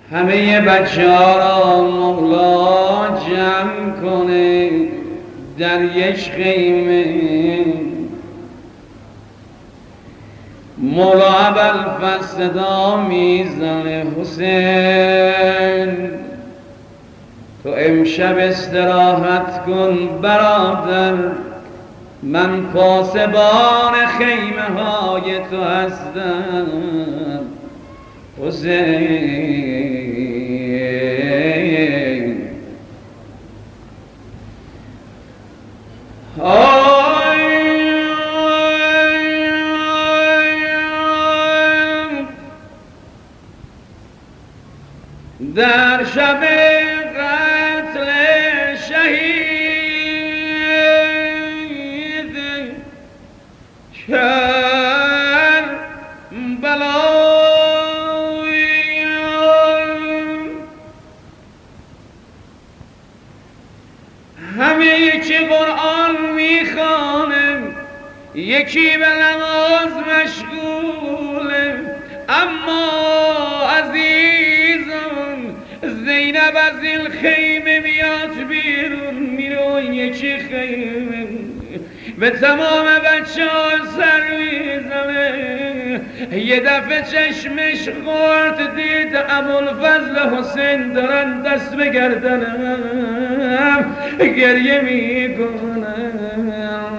همه بچه ها را مولا جمع کنه در یک خیمه. مولا ابوالفضل صدا میزنه حسین تو امشب استراحت کن برادر، من پاسبان خیمه های تو هستم حسین. در شب قتل شهید کربلا همه یکی قرآن میخوانه، یکی به نماز مشغوله، اما عزیزان زینب از این خیمه میاد بیرون، میره اون یکی خیمه به تمام بچه ها سر میزنه. یه دفعه چشمش خورد دید ابوالفضل حسین دارن دست به گردنم گریه میکنن.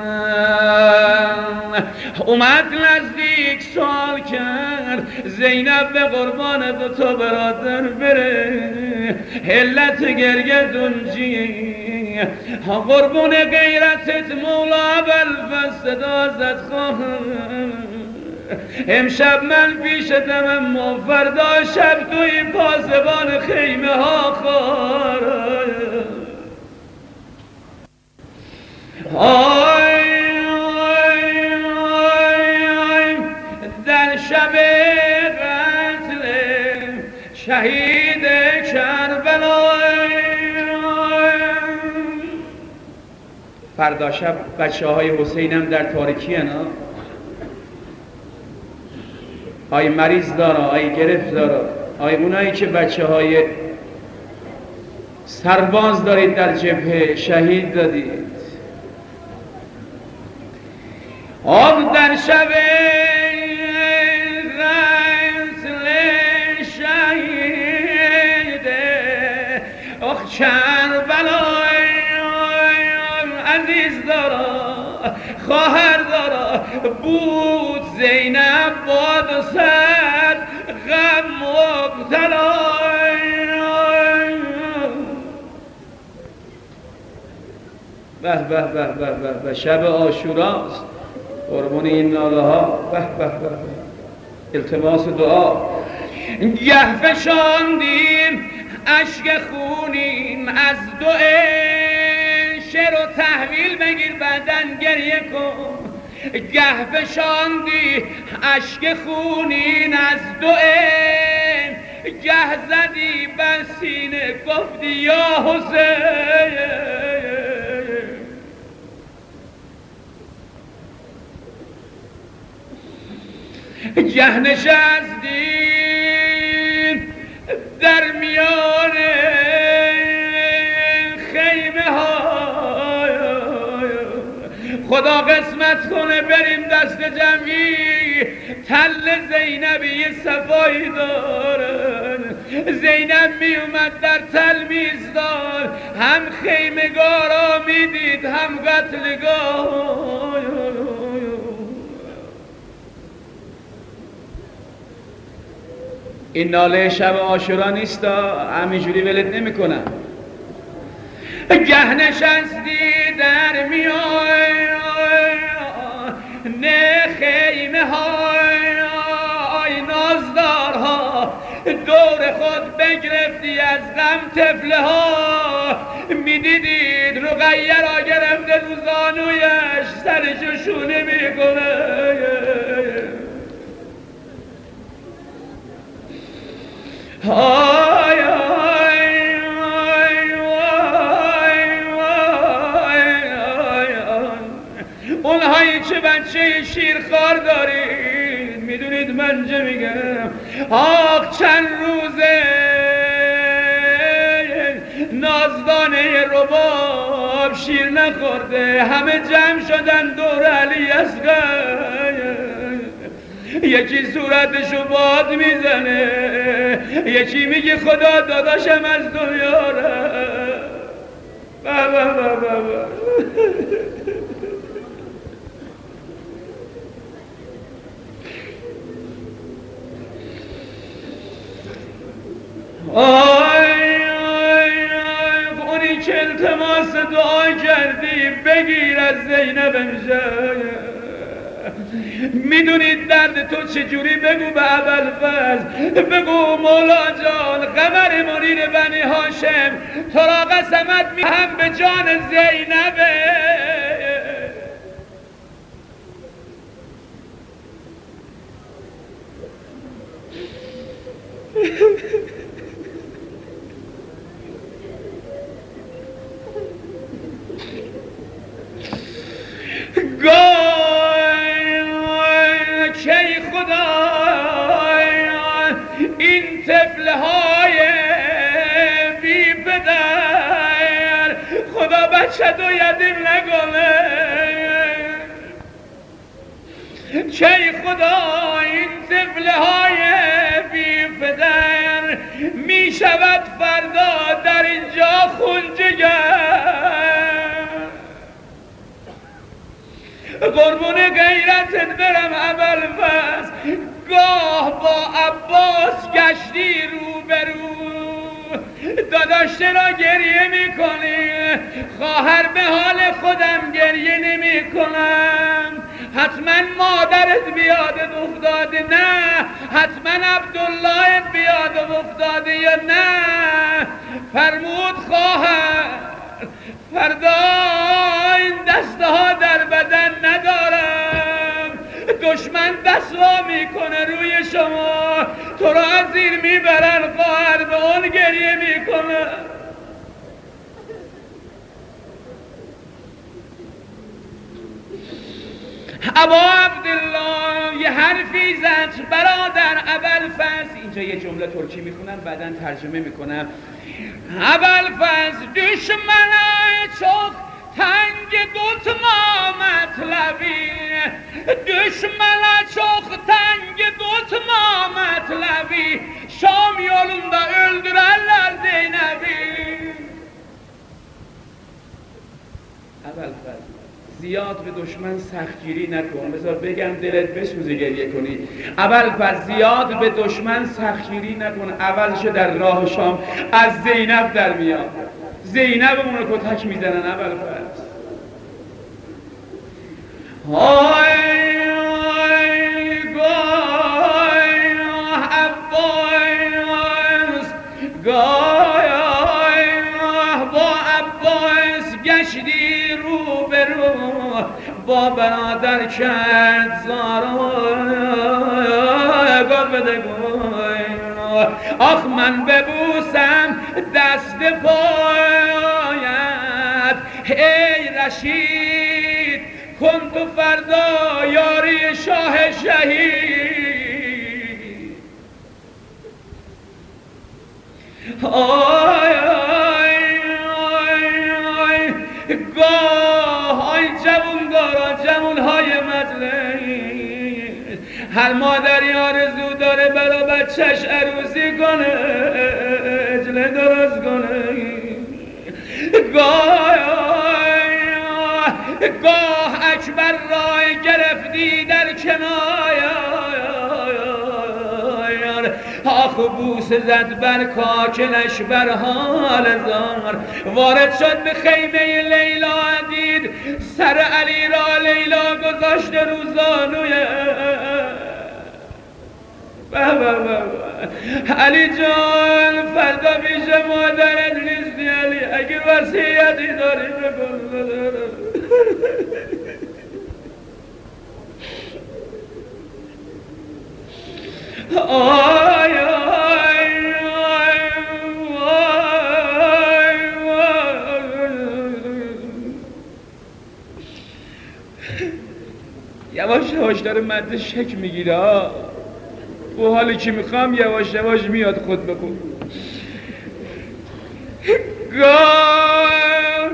اومد نزدیک سوال کرد زینب به قربان دوتا برادر بره، علت گریه‌تون چیه؟ قربون غیرتت مولا ابوالفضل صدا زد خواهم امشب من پیشتم، اما فردا شب توی پاسبان خیمه ها خواهم. در شب قتل شهید کربلا فردا شب بچه های حسینم در تاریکی هنا، آی مریض داره، آی گرفت داره، آی اونایی که بچه های سرباز دارید در جبهه شهید دادید. در شب قتل شهید کربلا عزیز دارا خواهر دارا بود زینب باد صد غم مبتلا. به به به به به شب عاشوراست، قربون این ناله ها. به به به التماس دعا. گه فشاندیم اشک خونین از شعر و تحویل بگیر بعدن گریه کن. گه فشاندی اشک خونین از گه زدی بر سینه گفتی یا حسین. گه نشستیم در میان خیمه ها، خدا قسمت کنه بریم دست جمعی، تل زینبی صفایی دارن. زینب می اومد در تل میزدار، هم خیمگارا میدید هم قتلگاه. این ناله شب عاشورا نیست، همینجوری ولت نمی کنن. گه نشستی در میان خیمه های نازدارها، دور خود بگرفتی از غم طفله ها، میدیدید رقیه را گرفته رو زانویش سرشو شونه میکنه. آی آی اونهایی که بچه شیرخوار دارید میدونید من چه میگم. آخ چند روزه نازدانه رباب شیر نخورده، همه جمع شدن دور علی اصغر. یکی صورتشو باد میزنه، یکی میگه خدا داداشم از دنیا رفت. بابا بابا آی اونی که التماس دعا کردی بگیر از زینب امشب. میدونید درد تو چجوری؟ بگو به ابوالفضل، بگو مولا جان قمر منیر بنی هاشم تو را قسمت میدهم به جان زینبه. کی خدا این طفلهای بی پدر خدا بچه دو یتیم نکنه. کی خدا این طفلهای بی پدر می شود فردا در اینجا خونجگر. قربون غیرتت برم ابوالفضل، گاه با عباس گشتی روبرو، داداش چرا گریه میکنی؟ خواهر به حال خودم گریه نمی کنم. حتما مادرت بیادت افتاده، نه حتما عبدالله بیادت افتاده یا نه. فرمود خواهر فردا این دسته ها در بدن ندارم، دشمن دستوا میکنه روی شما، تو را از زیر میبرن. خواهر به اون گریه میکنه. ابا عبدالله یه حرفی زد برادر ابوالفضل. اینجا یه جمله ترکی میخونم بعداً ترجمه میکنم. ابوالفضل دشمنای çok تنگ tutma مطلبی، düşmana çok tenge tutma مطلبی، Şam yolunda öldürerler Zeynep'i. ابوالفضل زیاد به دشمن سختگیری نکن، بذار بگم دلت بسوزه گریه کنی. ابوالفضل زیاد به دشمن سختگیری نکن، اولش در راه شام از زینب در میاد، زینبمون رو کتک میزنن. ابوالفضل های گاه عباس، گاه با عباس گشتی رو به رو، با برادر کرد زارا گفت آخ من ببوسم دست پایت ای رشید، کن تو فردا یاری شاه شهید. آی آی آی گاه آی جووندارا، جوونهای مجلس، هر مادری آرزو داره برا بچهش عروسی کنه، اجله درست کنه. گاه اکبر رای گرفتی در کنایه، آخ بوس زد بر کاکلش بر حال زار، وارد شد به خیمه لیلا، دید سر علی را لیلا گذاشته رو زانوی. علی جان فردا پیش مادرت نیستی علی، اگه وصیتی داری بکن. آی آی آی یواش یواش داره مد شک میگیره. او حالی که میخوام یواش یواش میاد خود بکن. گاه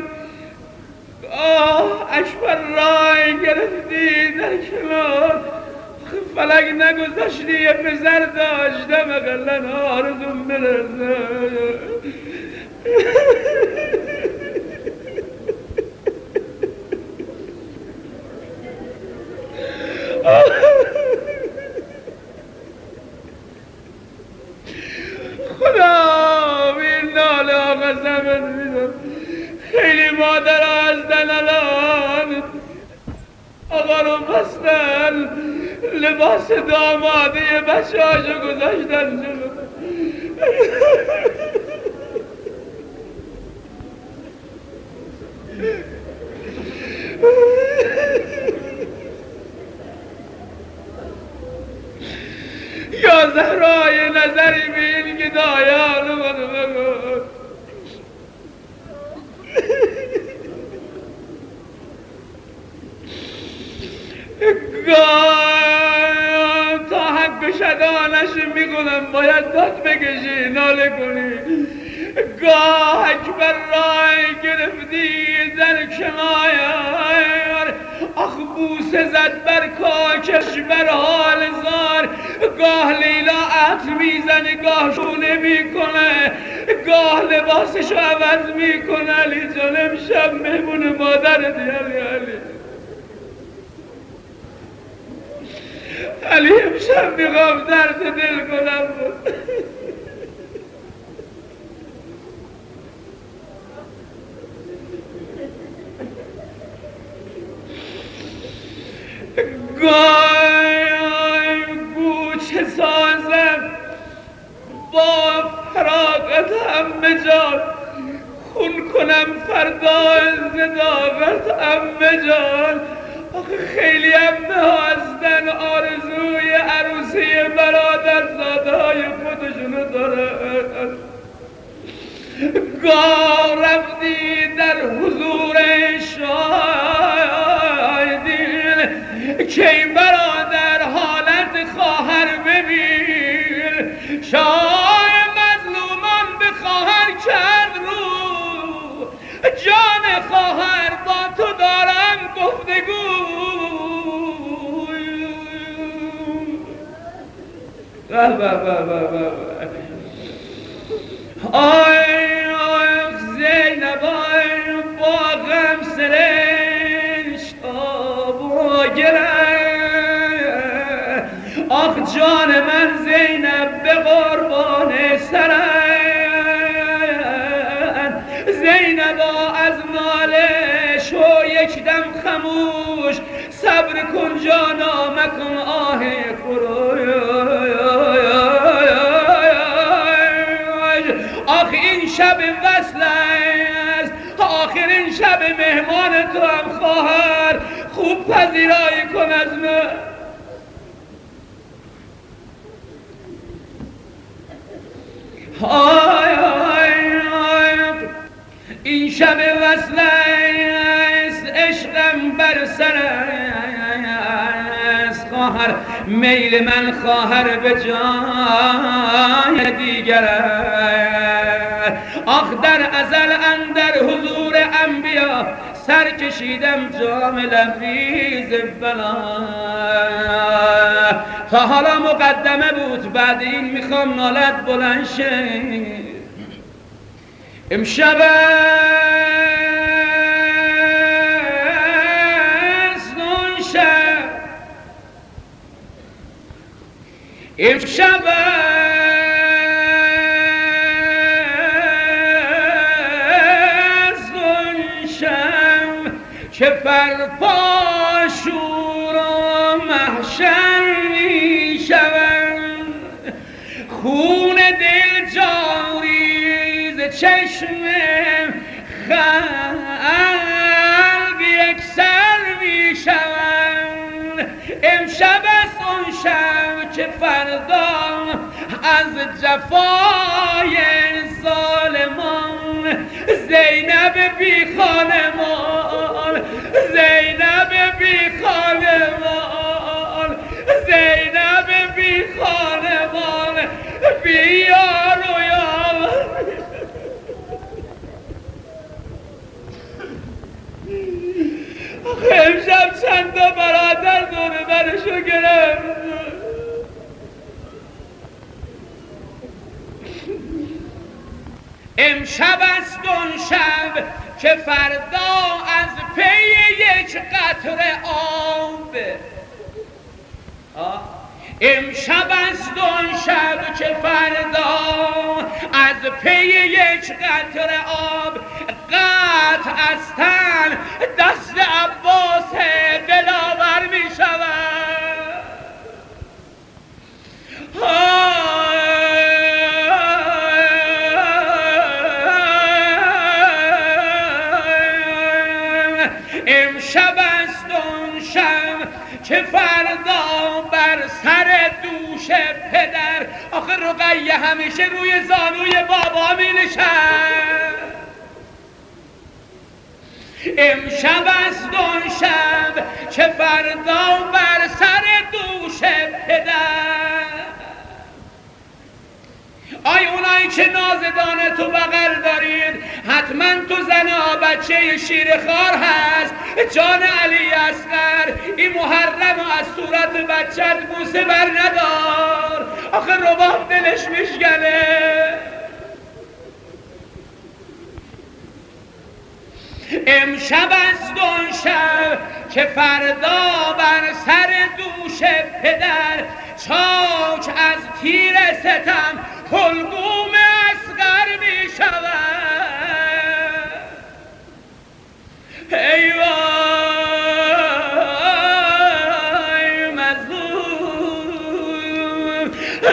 اکبر رای گرفتی در کنار فلک نگذاشتی یه پسر داشتم اقلن آرزون برسه خدا بین ناله آقا زمن میدم خیلی مادر هستن الان آقا رو بستن لباس داماده بچه هاشو گذاشتن جلو یا زهرای نظری بین که دایانو منو بگو تا حق شدانش میکنم باید داد بکشی ناله کنی گاه اکبر رای گرفتی در کنار آخ بوسه زد بر کاکش بر حال زار گاه لیلا عطر میزنه گاه شونه میکنه گاه لباسشو عوض میکنه علی جان امشب مهمون مادرت علی امشب میخوام درد دل کنم گوچه سازم با فراغت همه جان خون کنم فردا زداغت همه جان آخه خیلی همه هستن آرزوی عروسی برادر زادهای خودشونو دارن گاه رفتی در حضور شاهدین که این برادر حالت خواهر ببین شاه مظلومان به خواهر کرد رو جان خواهر با تو دارم گفتگو آی زینب آی با غم سرشت آب و گره آخ جان من زینب به قربان سرن زینبا از نالش و یک دم خموش صبر کن جانا مکن آه آخ این شب وصل است آخرین شب مهمان تو هم خواهر خوب پذیرایی کن از من آی آی آی این شب وصل است عشقم بر سر است خواهر میل من خواهر به جای دیگر آخ در ازل اندر حضور انبیا سر کشیدم جام لبریز بلا تا حالا مقدمه بود بعد این میخوام نالت بلند شه امشب است اون شب امشب است اون شب که فرپا شور و محشر می شوند خون دل جاری ز چشم خلق یکسر می شوند امشب است اون شب که فردا از جفای ظالمان زینب بی خانمان زینب بی خانمان زینب بی خانمان بی یار و یار امشب است اون شب که فردا از پی یک قطره آب، امشب است اون شب که فردا از پی یک قطره آب قطع از تن دست عباس دلاور می شود. امشب است اون شب که فردا بر سر دوش پدر، آخه رقیه همیشه روی زانوی بابا می نشست. امشب است اون شب که فردا بر سر دوش پدر، آی اونایی که نازدانه تو بغل دارید، حتما تو زن بچه شیرخوار هست، جان علی اصغر این محرم و از صورت بچت بوسه بر ندار، آخه رباب دلش میشکنه. امشب است اون شب که فردا بر سر دوش پدر چاک از تیر ستم حلقوم اصغر می شود. ای وای مظلوم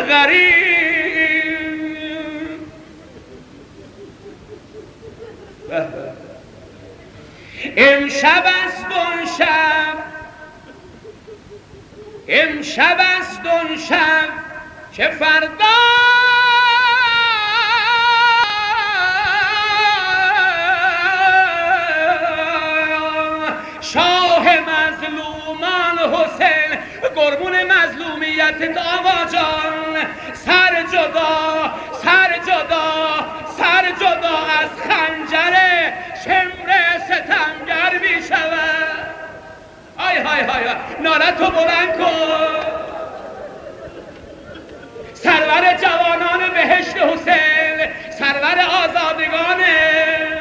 غریب، امشب است اون شب، امشب است اون شب که فردا شاه مظلومان حسین قربون مظلومیت آقا جان سر جدا سر جدا سر جدا از خنجر شمر ستمگر می شود. آی های های نالتو بلند کن، سرور جوانان بهشت حسین، سرور آزادگانه.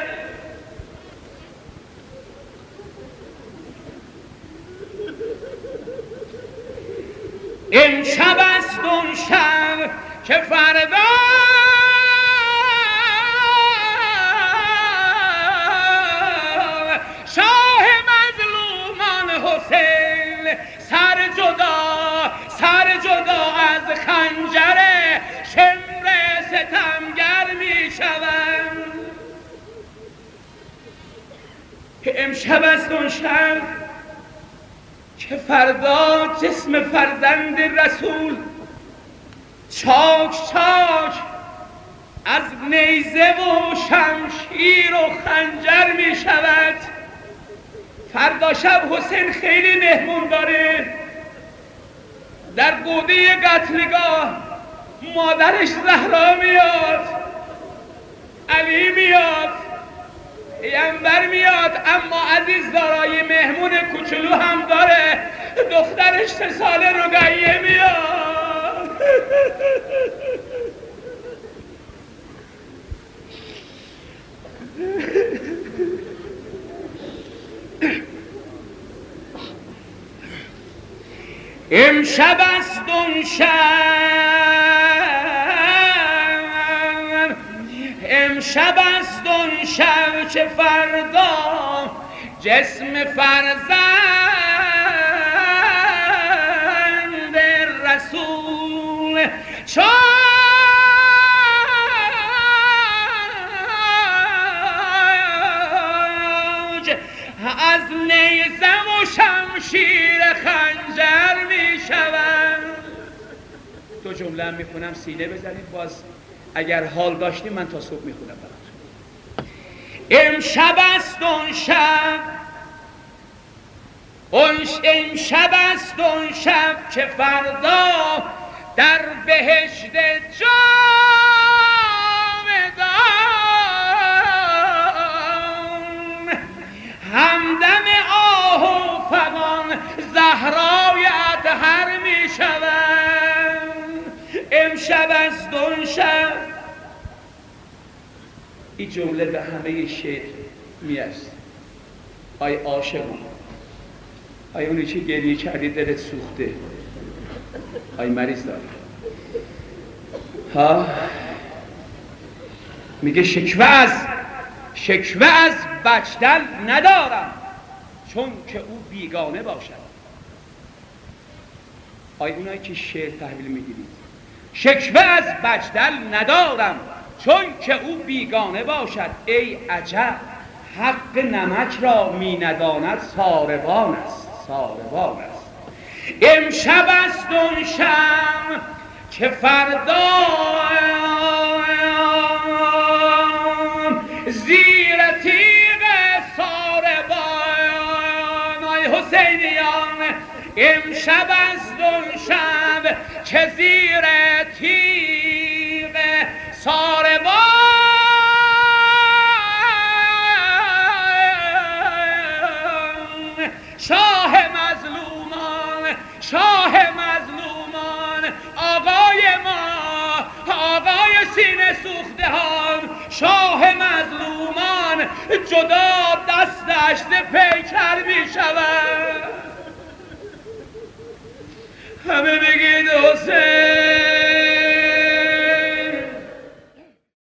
امشب است اون شب که فردا شاه مظلومان حسین سر جدا سر جدا از خنجر شمر ستمگر می شوند. امشب است اون شب که فردا جسم فرزند رسول چاک چاک از نیزه و شمشیر و خنجر می شود. فردا شب حسین خیلی مهمون داره، در گوده قتلگاه مادرش زهرا میاد، علی میاد، پیامبر میاد، اما عزیز دارای مهمون کوچولو هم داره، دخترش 3 ساله رقیه میاد. امشب است اون شب، امشب است اون شب که فردا جسم فرزند رسول چاک از نیزه و شمشیر خنجر می شوند. 2 جمله هم میخونم سینه بزنید، باز اگر حال داشتیم من تا صبح میخونم براتون. امشب است اون شب، امشب است اون شب که فردا در بهشت جاودان همدم آه و فغان زهرای اطهر می شوند. امشب است اون شب این جمله به همه شعر میرسه. آی عاشقان، آی اونی که گریه کردی دلت سوخته، آی مریض داری ها، میگه شکوه از بچدل ندارم چون که او بیگانه باشد. آی اونایی که شعر تحویل میگیرید، شکوه از بچدل ندارم چون که او بیگانه باشد. ای عجب حق نمک را می نداند ساربان است، ساربان است. امشب است اون شب که فردا زیر تیغ ساربان. آی حسینیان، امشب است اون شب که زیر تیغ ساربان شاه مظلومان آقای ما، آقای سینه سوختهان، شاه مظلومان جدا دستش ز پیکر می شود. همه بگید حسین